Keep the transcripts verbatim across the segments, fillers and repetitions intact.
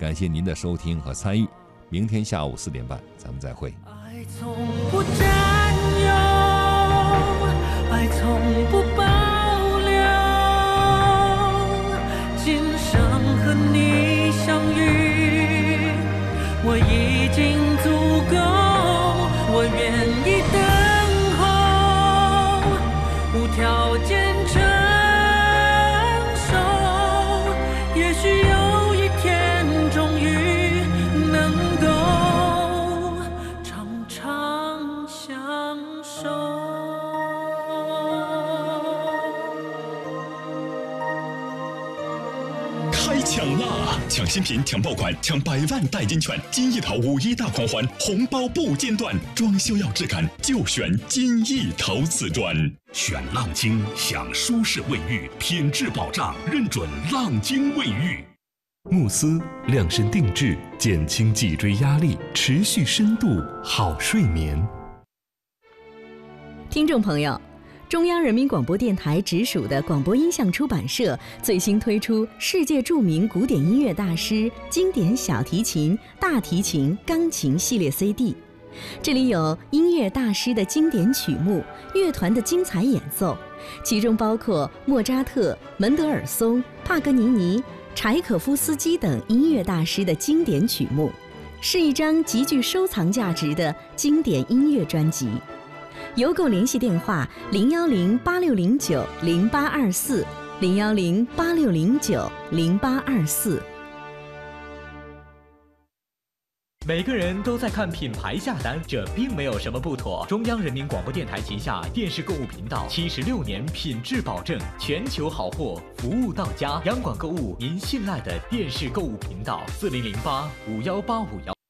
感谢您的收听和参与，明天下午四点半咱们再会。 爱从不占有，爱从不保留，今生和你相遇，我已经足够，我愿意等候，无条件承受，也许有一天终于能够长长相守。 开抢啦！抢新品、抢爆款、抢百万代金券，金一淘五一大狂欢，红包不间断。装修要质感，就选金一淘瓷砖。选浪晶，享舒适卫浴，品质保障，认准浪晶卫浴。 慕斯量身定制，减轻脊椎压力，持续深度好睡眠。 听众朋友，中央人民广播电台直属的广播音像出版社最新推出世界著名古典音乐大师经典小提琴、大提琴、钢琴系列 C D， 这里有音乐大师的经典曲目、乐团的精彩演奏，其中包括莫扎特、门德尔松、帕格尼尼、柴可夫斯基等音乐大师的经典曲目，是一张极具收藏价值的经典音乐专辑。邮购联系电话：零幺零八六零九零八二四，零幺零八六零九零八二四。 每个人都在看品牌下单，这并没有什么不妥。中央人民广播电台旗下电视购物频道七十六年品质保证，全球好货，服务到家。央广购物，您信赖的电视购物频道，四零零八五幺八五幺。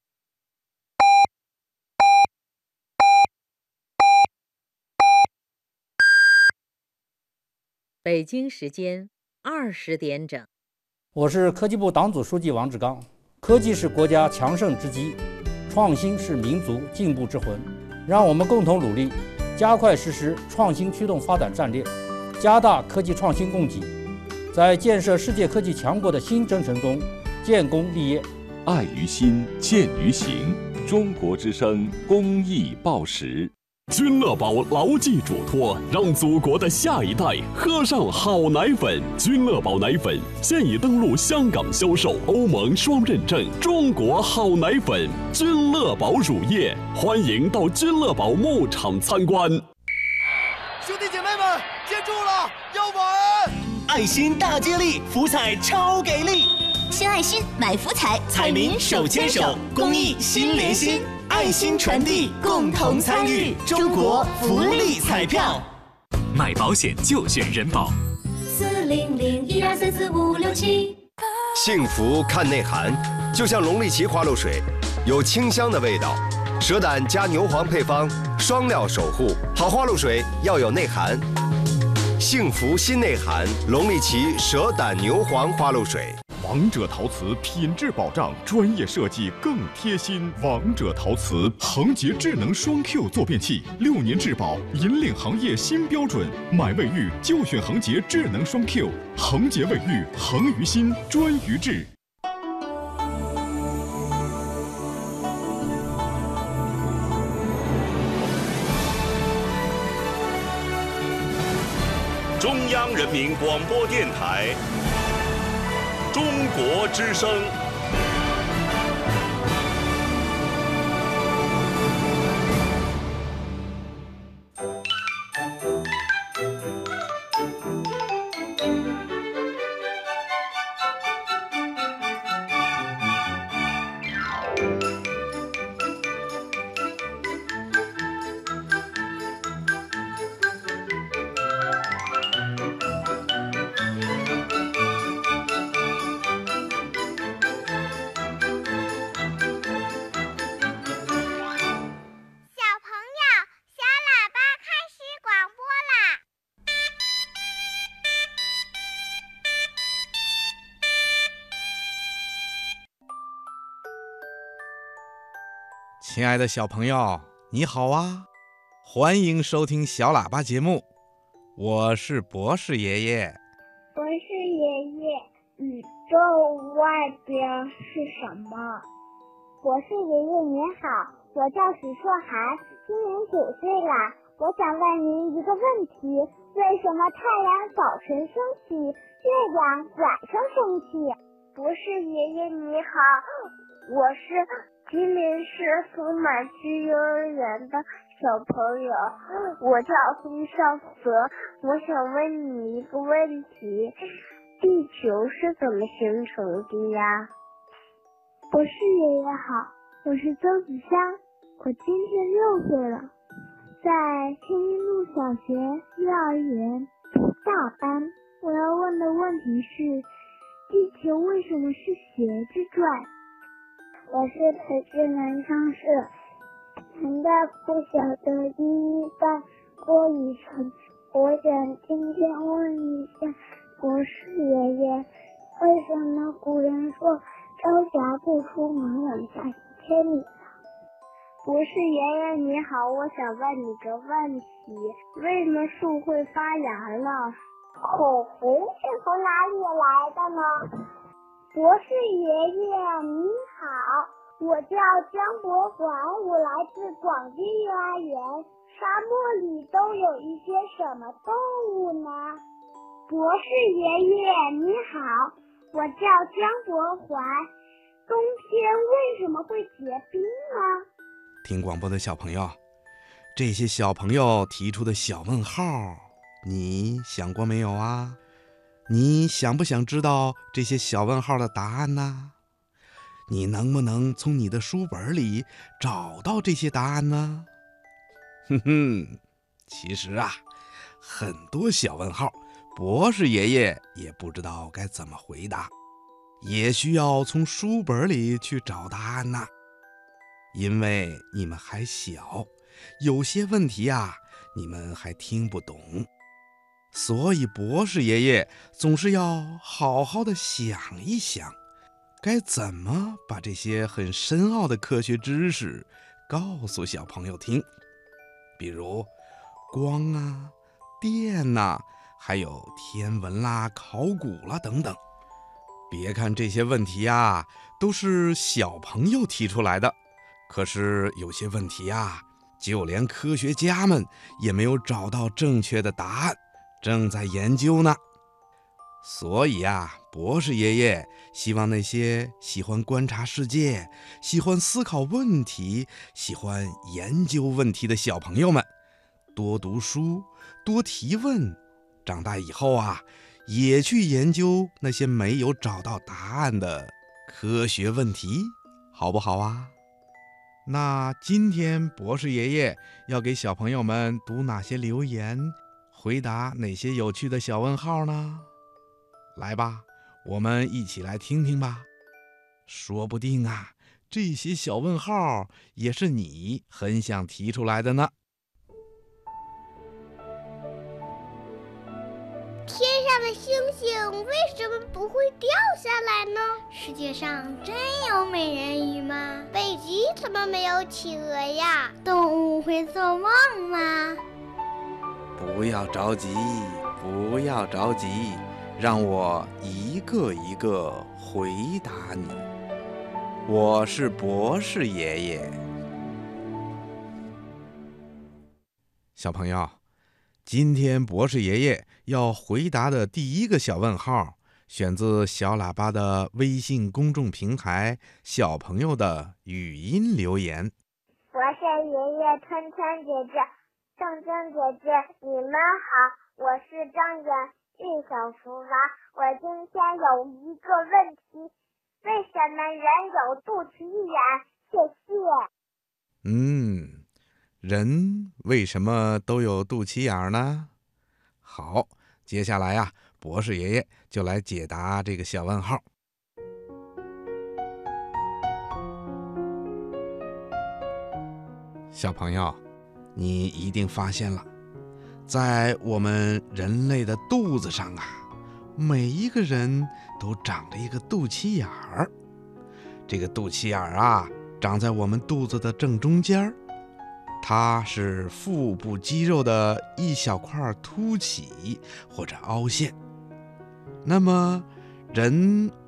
北京时间二十点整， 我是科技部党组书记王志刚。科技是国家强盛之基，创新是民族进步之魂。让我们共同努力，加快实施创新驱动发展战略，加大科技创新供给，在建设世界科技强国的新征程中建功立业。 爱于心，见于行。中国之声公益报时。 君乐宝牢记嘱托，让祖国的下一代喝上好奶粉。君乐宝奶粉现已登陆香港销售，欧盟双认证，中国好奶粉。君乐宝乳业，欢迎到君乐宝牧场参观。 兄弟姐妹们，接住了，要稳！ 爱心大接力，福彩超给力！ 献爱心，买福彩， 彩民手牵手，公益心连心，爱心传递，共同参与，中国福利彩票。 买保险就选人保。 四零零一二三四五六七。 幸福看内涵，就像龙力奇花露水，有清香的味道，蛇胆加牛黄配方，双料守护。好花露水要有内涵，幸福新内涵，龙力奇蛇胆牛黄花露水。 王者陶瓷品质保障，专业设计更贴心。王者陶瓷恒洁智能双 Q 坐便器，六年质保，引领行业新标准。买卫浴就选恒洁智能双 Q， 恒洁卫浴，恒于心，专于智。 中央人民广播电台。中国之声。 亲爱的小朋友，你好啊！欢迎收听小喇叭节目，我是博士爷爷。 博士爷爷，宇宙外边是什么？博士爷爷您好，我叫史硕涵，今年九岁了。我想问您一个问题：为什么太阳早晨升起，月亮晚上升起？博士爷爷你好，我是吉林市福满区幼儿园的小朋友，我叫洪少泽。我想问你一个问题：地球是怎么形成的呀？博士爷爷好，我是周子香，我今年六岁了，在天一路小学幼儿园读大班。我要问的问题是，地球为什么是斜着转？我是培智南昌市南大附小的一一班郭雨辰，我想今天问一下博士爷爷，为什么古人说朝霞不出门，晚霞一千里？博士爷爷你好，我想问你个问题，为什么树会发芽呢？口红是从哪里来的呢？博士爷爷你好，我叫江博环，我来自广济幼儿园。沙漠里都有一些什么动物呢？博士爷爷你好，我叫江博环，冬天为什么会结冰呢？ 听广播的小朋友，这些小朋友提出的小问号，你想过没有啊？你想不想知道这些小问号的答案呢？你能不能从你的书本里找到这些答案呢？哼哼，其实啊，很多小问号，博士爷爷也不知道该怎么回答，也需要从书本里去找答案呢。因为你们还小，有些问题啊，你们还听不懂，所以博士爷爷总是要好好的想一想，该怎么把这些很深奥的科学知识告诉小朋友听。比如光啊、电啊，还有天文啦、考古啦等等。别看这些问题啊，都是小朋友提出来的，可是有些问题啊，就连科学家们也没有找到正确的答案，正在研究呢。所以啊，博士爷爷希望那些喜欢观察世界、喜欢思考问题、喜欢研究问题的小朋友们多读书、多提问，长大以后啊，也去研究那些没有找到答案的科学问题，好不好啊？那今天博士爷爷要给小朋友们读哪些留言，回答哪些有趣的小问号呢？来吧，我们一起来听听吧。说不定啊，这些小问号也是你很想提出来的呢。 天上的星星为什么不会掉下来呢？世界上真有美人鱼吗？北极怎么没有企鹅呀？动物会做梦吗？ 不要着急，不要着急，让我一个一个回答你。我是博士爷爷。小朋友，今天博士爷爷要回答的第一个小问号，选自小喇叭的微信公众平台小朋友的语音留言。 博士爷爷、春春姐姐、正正姐姐，你们好，我是张远玉小福娃。我今天有一个问题，为什么人有肚脐眼？谢谢。 嗯，人为什么都有肚脐眼呢？好，接下来啊，博士爷爷就来解答这个小问号。小朋友，你一定发现了，在我们人类的肚子上啊，每一个人都长着一个肚脐眼儿。这个肚脐眼儿啊，长在我们肚子的正中间儿，它是腹部肌肉的一小块凸起或者凹陷。那么人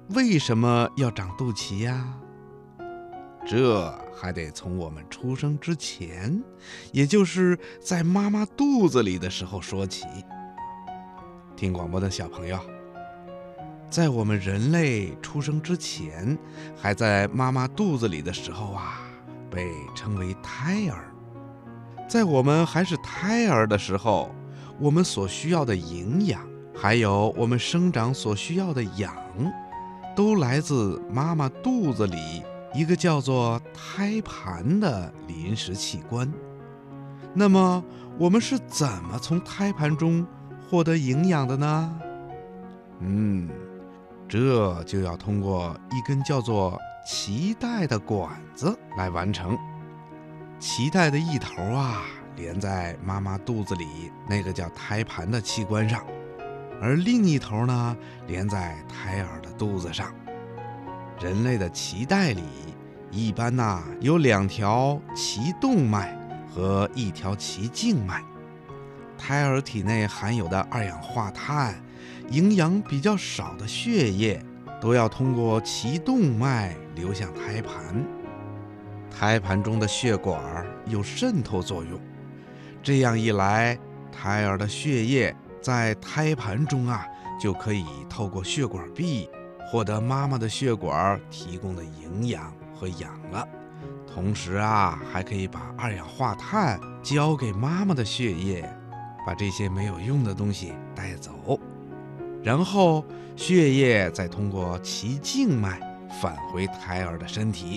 为什么要长肚脐呀？这还得从我们出生之前，也就是在妈妈肚子里的时候说起。听广播的小朋友，在我们人类出生之前，还在妈妈肚子里的时候啊，被称为胎儿。在我们还是胎儿的时候，我们所需要的营养，还有我们生长所需要的氧，都来自妈妈肚子里一个叫做胎盘的临时器官。那么我们是怎么从胎盘中获得营养的呢？嗯，这就要通过一根叫做脐带的管子来完成。脐带的一头啊，连在妈妈肚子里那个叫胎盘的器官上，而另一头呢，连在胎儿的肚子上。人类的脐带里一般呐、啊、有两条脐动脉和一条脐静脉。胎儿体内含有的二氧化碳、营养比较少的血液，都要通过脐动脉流向胎盘。胎盘中的血管有渗透作用，这样一来，胎儿的血液在胎盘中啊，就可以透过血管壁获得妈妈的血管提供的营养和氧了。同时啊，还可以把二氧化碳交给妈妈的血液，把这些没有用的东西带走，然后血液再通过脐静脉返回胎儿的身体。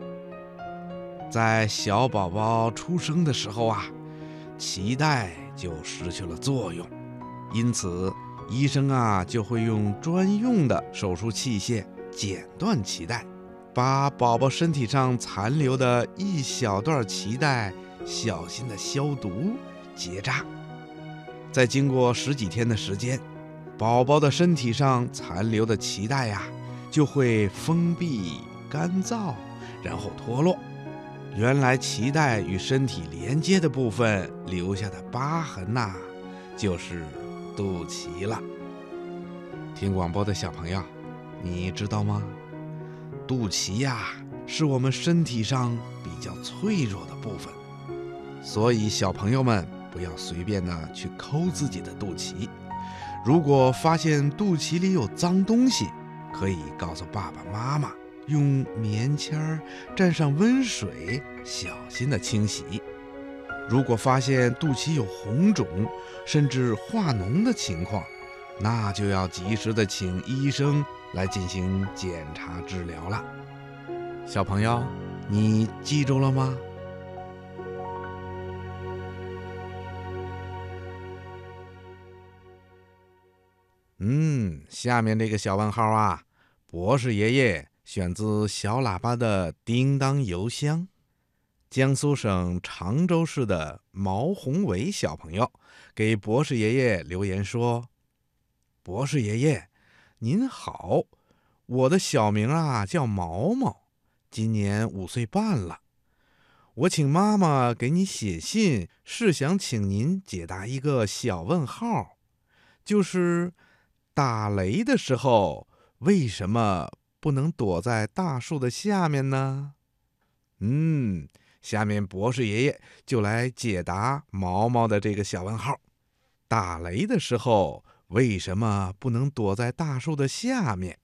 在小宝宝出生的时候啊，脐带就失去了作用，因此医生啊就会用专用的手术器械剪断脐带，把宝宝身体上残留的一小段脐带小心地消毒结扎。再经过十几天的时间，宝宝的身体上残留的脐带呀、啊、就会封闭干燥，然后脱落。原来脐带与身体连接的部分留下的疤痕呐、啊，就是肚脐了。听广播的小朋友，你知道吗？肚脐呀，是我们身体上比较脆弱的部分，所以小朋友们不要随便的去抠自己的肚脐。如果发现肚脐里有脏东西，可以告诉爸爸妈妈，用棉签蘸上温水，小心的清洗。如果发现肚脐有红肿，甚至化脓的情况，那就要及时的请医生来进行检查治疗了。小朋友，你记住了吗？嗯，下面这个小问号啊，博士爷爷选自小喇叭的叮当邮箱。江苏省常州市的毛宏伟小朋友给博士爷爷留言说：博士爷爷您好，我的小名啊叫毛毛，今年五岁半了。我请妈妈给你写信，是想请您解答一个小问号，就是打雷的时候为什么不能躲在大树的下面呢？嗯，下面博士爷爷就来解答毛毛的这个小问号。打雷的时候为什么不能躲在大树的下面？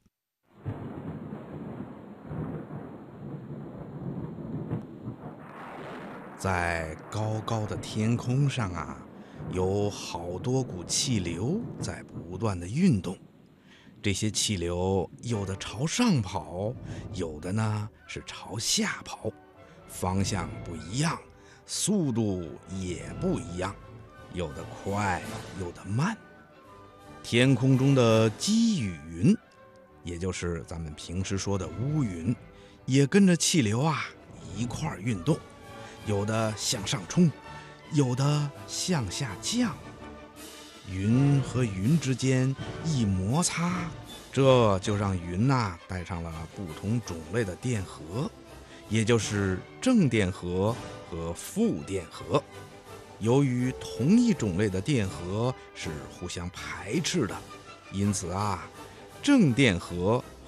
在高高的天空上啊，有好多股气流在不断的运动。这些气流有的朝上跑，有的呢是朝下跑，方向不一样，速度也不一样，有的快，有的慢。天空中的积雨云，也就是咱们平时说的乌云，也跟着气流啊一块儿运动，有的向上冲，有的向下降。云和云之间一摩擦，这就让云呐、啊、带上了不同种类的电荷，也就是正电荷和负电荷。由于同一种类的电荷是互相排斥的，因此啊，正电荷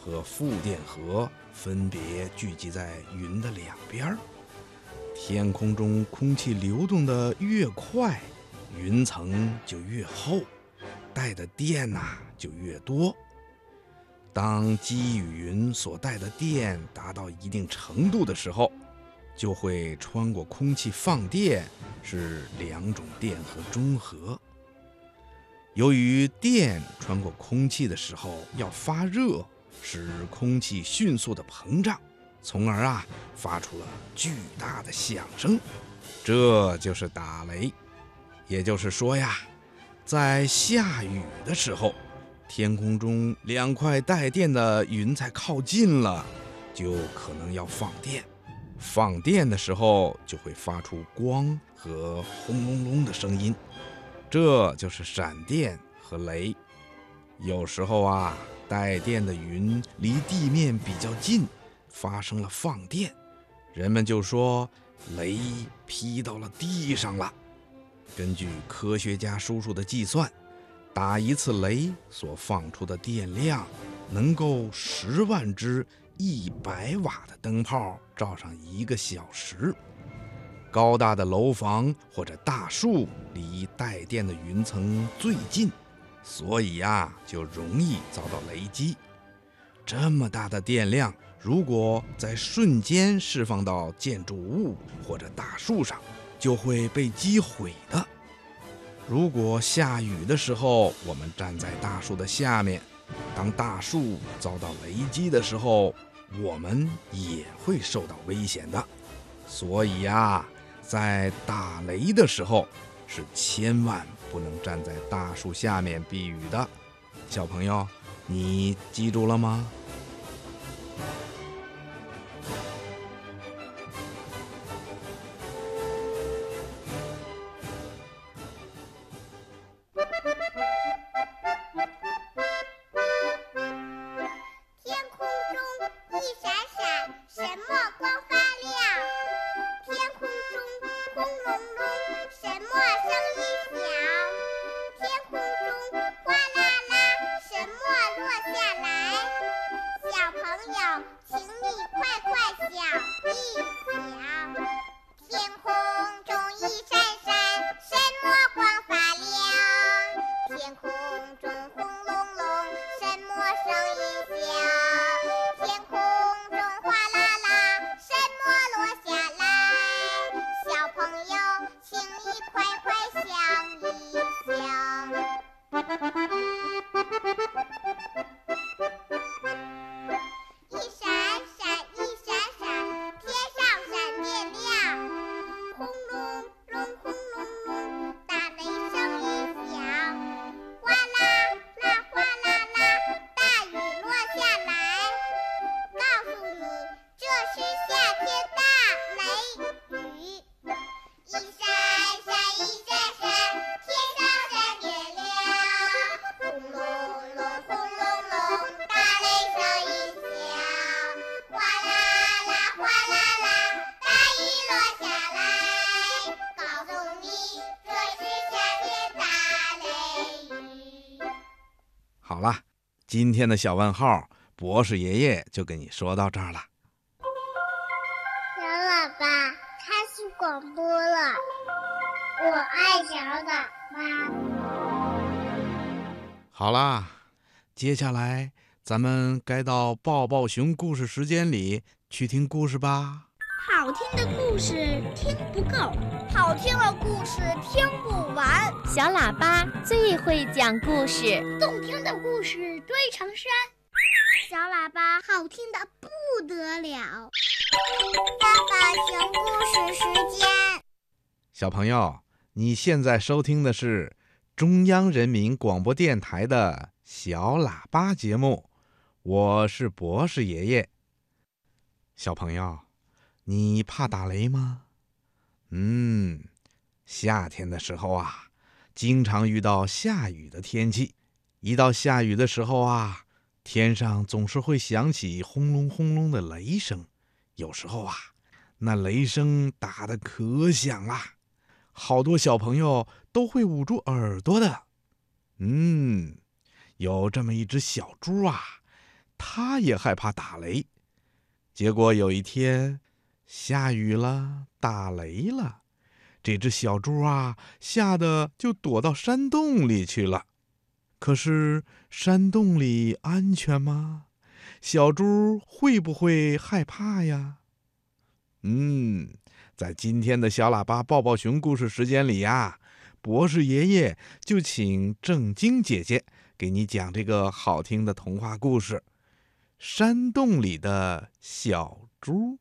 和负电荷分别聚集在云的两边。天空中空气流动的越快，云层就越厚，带的电呐、啊、就越多。当积雨云所带的电达到一定程度的时候，就会穿过空气放电，是两种电荷中和。由于电穿过空气的时候要发热，使空气迅速的膨胀，从而啊发出了巨大的响声，这就是打雷。也就是说呀，在下雨的时候，天空中两块带电的云彩靠近了，就可能要放电。放电的时候就会发出光和轰隆隆的声音，这就是闪电和雷。有时候啊，带电的云离地面比较近，发生了放电，人们就说雷劈到了地上了。根据科学家叔叔的计算，打一次雷所放出的电量能够十万只一百瓦的灯泡照上一个小时。高大的楼房或者大树离带电的云层最近，所以呀，就容易遭到雷击。这么大的电量，如果在瞬间释放到建筑物或者大树上，就会被击毁的。如果下雨的时候，我们站在大树的下面，当大树遭到雷击的时候，我们也会受到危险的。所以呀，在打雷的时候，是千万不能站在大树下面避雨的。小朋友，你记住了吗？好了，今天的小问号，博士爷爷就跟你说到这儿了。 小喇叭开始广播了，我爱小喇叭。 好啦，接下来咱们该到抱抱熊故事时间里去听故事吧。 好听的故事听不够，好听的故事听不完。 小喇叭最会讲故事， 动听的故事堆成山。 小喇叭好听的不得了。抱抱熊故事时间。 小朋友，你现在收听的是中央人民广播电台的小喇叭节目，我是博士爷爷。小朋友，你怕打雷吗？嗯，夏天的时候啊，经常遇到下雨的天气。一到下雨的时候啊，天上总是会响起轰隆轰隆的雷声。有时候啊，那雷声打得可响了，好多小朋友都会捂住耳朵的。嗯，有这么一只小猪啊， 它也害怕打雷。结果有一天，下雨了，打雷了，这只小猪啊，吓得就躲到山洞里去了。可是山洞里安全吗？小猪会不会害怕呀？嗯，在今天的小喇叭抱抱熊故事时间里呀，博士爷爷就请正晶姐姐给你讲这个好听的童话故事《山洞里的小猪》。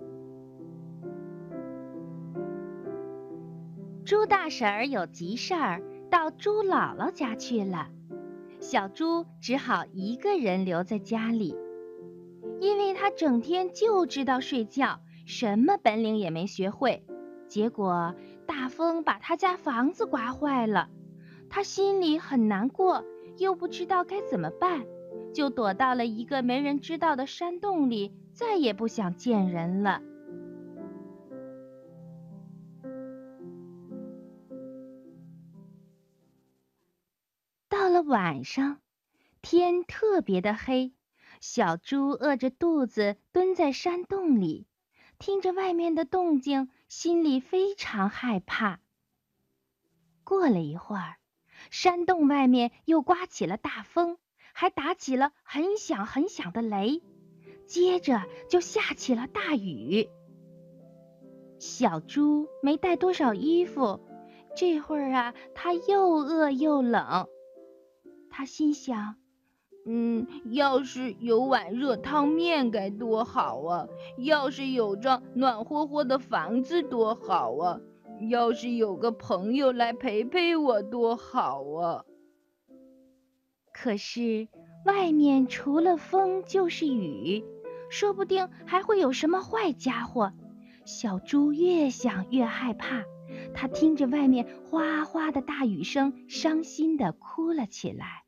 猪大婶儿有急事儿，到猪姥姥家去了。小猪只好一个人留在家里，因为他整天就知道睡觉，什么本领也没学会。结果大风把他家房子刮坏了，他心里很难过，又不知道该怎么办，就躲到了一个没人知道的山洞里，再也不想见人了。到了晚上，天特别的黑，小猪饿着肚子蹲在山洞里，听着外面的动静，心里非常害怕。过了一会儿，山洞外面又刮起了大风，还打起了很响很响的雷，接着就下起了大雨。小猪没带多少衣服，这会儿啊，它又饿又冷。他心想，嗯，要是有碗热汤面该多好啊！要是有张暖和和的房子多好啊！要是有个朋友来陪陪我多好啊！可是外面除了风就是雨，说不定还会有什么坏家伙。小猪越想越害怕，他听着外面哗哗的大雨声，伤心地哭了起来。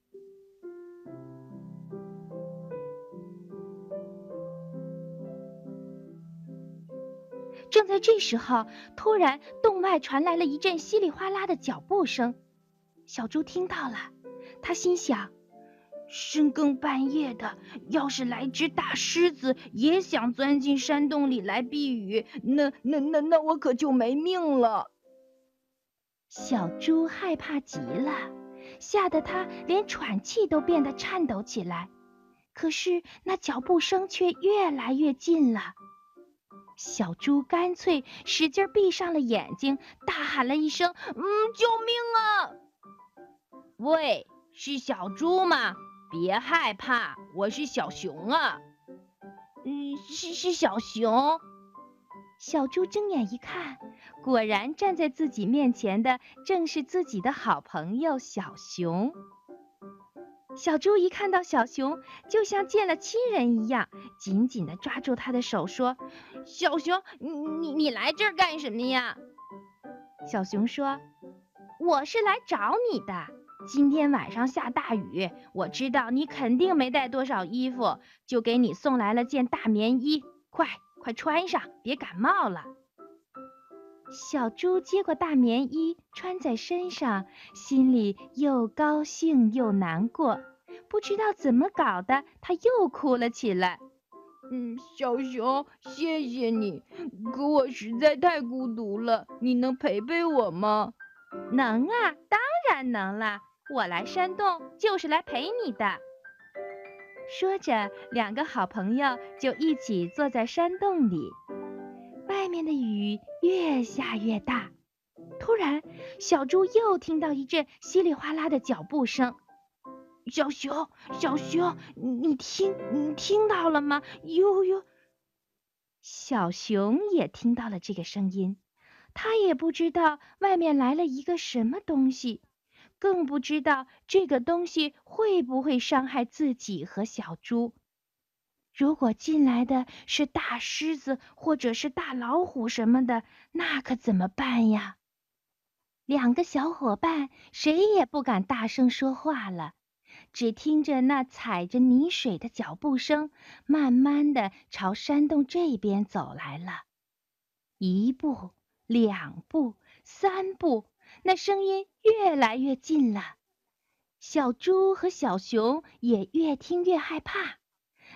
正在这时候，突然洞外传来了一阵稀里哗啦的脚步声。小猪听到了，他心想，深更半夜的，要是来只大狮子也想钻进山洞里来避雨，那那那那我可就没命了。小猪害怕极了，吓得他连喘气都变得颤抖起来。可是那脚步声却越来越近了。小猪干脆使劲闭上了眼睛，大喊了一声：“嗯，救命啊！”喂，是小猪吗？别害怕，我是小熊啊。嗯，是是小熊。小猪睁眼一看，果然站在自己面前的正是自己的好朋友小熊。小猪一看到小熊，就像见了亲人一样，紧紧地抓住他的手说：“小熊，你你你来这儿干什么呀？”小熊说：“我是来找你的。今天晚上下大雨，我知道你肯定没带多少衣服，就给你送来了件大棉衣，快快穿上，别感冒了。”小猪接过大棉衣穿在身上，心里又高兴又难过，不知道怎么搞的，他又哭了起来。嗯，小熊，谢谢你，可我实在太孤独了，你能陪陪我吗？能啊，当然能了，我来山洞就是来陪你的。说着，两个好朋友就一起坐在山洞里。外面的雨越下越大，突然，小猪又听到一阵稀里哗啦的脚步声。小熊，小熊，你听，你听到了吗？呦呦！小熊也听到了这个声音，他也不知道外面来了一个什么东西，更不知道这个东西会不会伤害自己和小猪。如果进来的是大狮子或者是大老虎什么的，那可怎么办呀？两个小伙伴谁也不敢大声说话了，只听着那踩着泥水的脚步声，慢慢地朝山洞这边走来了。一步，两步，三步，那声音越来越近了。小猪和小熊也越听越害怕。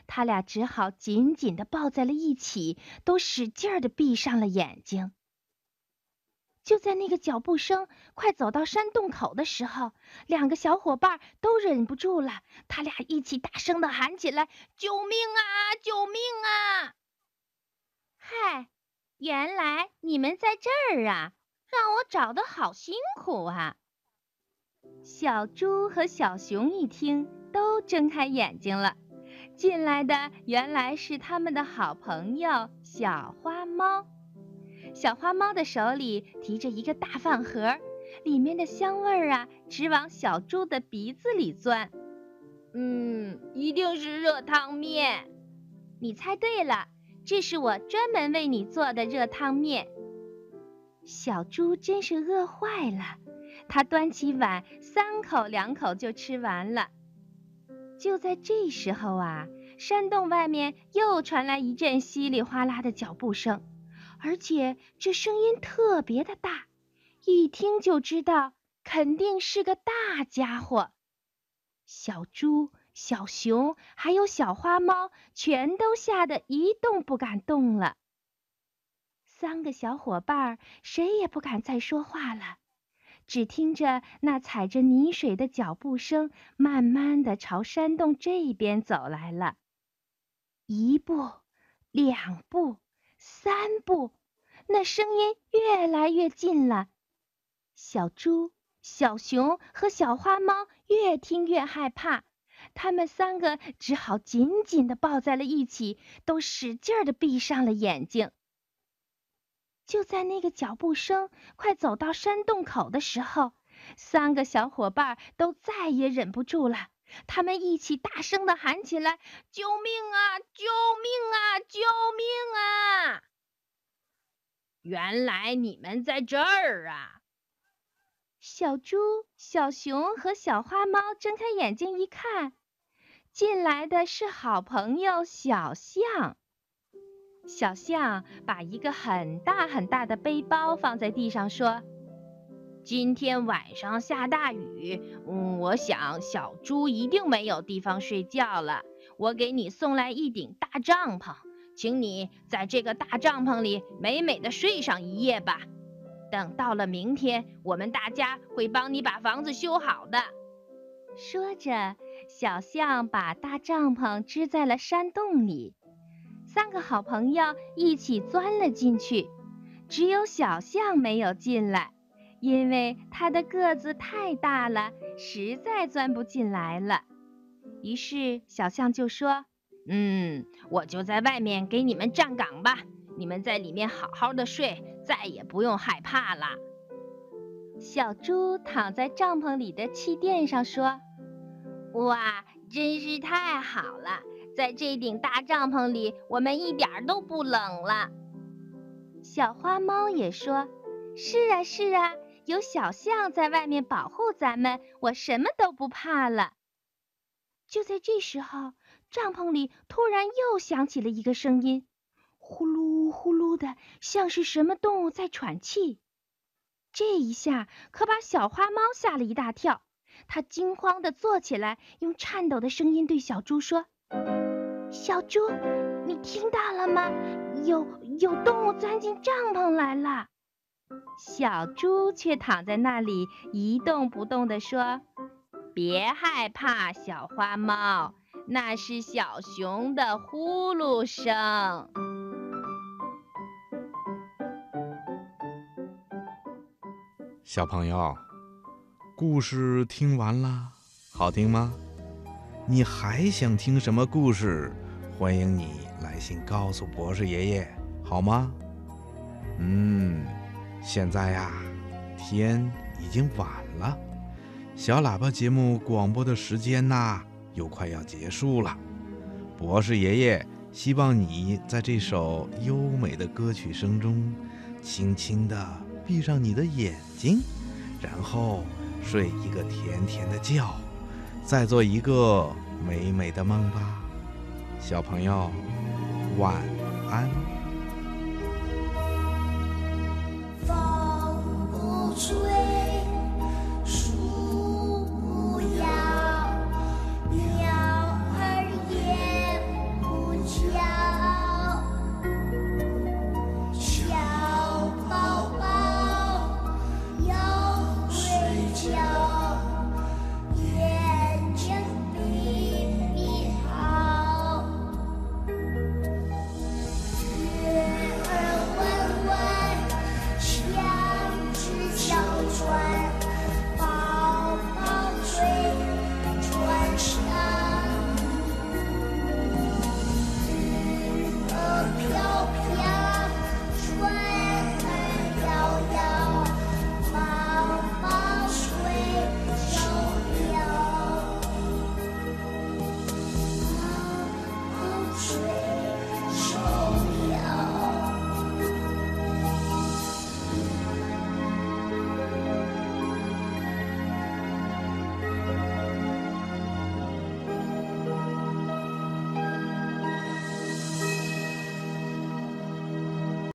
他俩只好紧紧地抱在了一起，都使劲地闭上了眼睛。就在那个脚步声快走到山洞口的时候，两个小伙伴都忍不住了，他俩一起大声地喊起来：“救命啊！救命啊！”嗨，原来你们在这儿啊，让我找得好辛苦啊。小猪和小熊一听，都睁开眼睛了。进来的原来是他们的好朋友小花猫。小花猫的手里提着一个大饭盒，里面的香味儿啊，直往小猪的鼻子里钻。嗯，一定是热汤面。你猜对了，这是我专门为你做的热汤面。小猪真是饿坏了，他端起碗，三口两口就吃完了。就在这时候啊，山洞外面又传来一阵稀里哗啦的脚步声，而且这声音特别的大，一听就知道肯定是个大家伙。小猪、小熊还有小花猫全都吓得一动不敢动了。三个小伙伴谁也不敢再说话了，只听着那踩着泥水的脚步声慢慢地朝山洞这边走来了。一步，两步，三步，那声音越来越近了。小猪、小熊和小花猫越听越害怕，他们三个只好紧紧地抱在了一起，都使劲地闭上了眼睛。就在那个脚步声快走到山洞口的时候，三个小伙伴都再也忍不住了，他们一起大声地喊起来：“救命啊！救命啊！救命啊！”原来你们在这儿啊！小猪、小熊和小花猫睁开眼睛一看，进来的是好朋友小象。小象把一个很大很大的背包放在地上，说：“今天晚上下大雨，嗯，我想小猪一定没有地方睡觉了。我给你送来一顶大帐篷，请你在这个大帐篷里美美的睡上一夜吧。等到了明天，我们大家会帮你把房子修好的。”说着，小象把大帐篷支在了山洞里。三个好朋友一起钻了进去，只有小象没有进来，因为他的个子太大了，实在钻不进来了。于是小象就说：“嗯，我就在外面给你们站岗吧，你们在里面好好的睡，再也不用害怕了。”小猪躺在帐篷里的气垫上说：“哇，真是太好了！在这顶大帐篷里，我们一点都不冷了。”小花猫也说：“是啊，是啊，有小象在外面保护咱们，我什么都不怕了。”就在这时候，帐篷里突然又响起了一个声音，呼噜呼噜的，像是什么动物在喘气。这一下可把小花猫吓了一大跳，它惊慌地坐起来，用颤抖的声音对小猪说：“小猪，你听到了吗？有有动物钻进帐篷来了。”小猪却躺在那里一动不动地说：“别害怕，小花猫，那是小熊的呼噜声。” 小朋友，故事听完了，好听吗？你还想听什么故事？欢迎你来信告诉博士爷爷，好吗？嗯，现在呀，天已经晚了，小喇叭节目广播的时间呐，又快要结束了。博士爷爷希望你在这首优美的歌曲声中，轻轻地闭上你的眼睛，然后睡一个甜甜的觉，再做一个美美的梦吧。小朋友，晚安。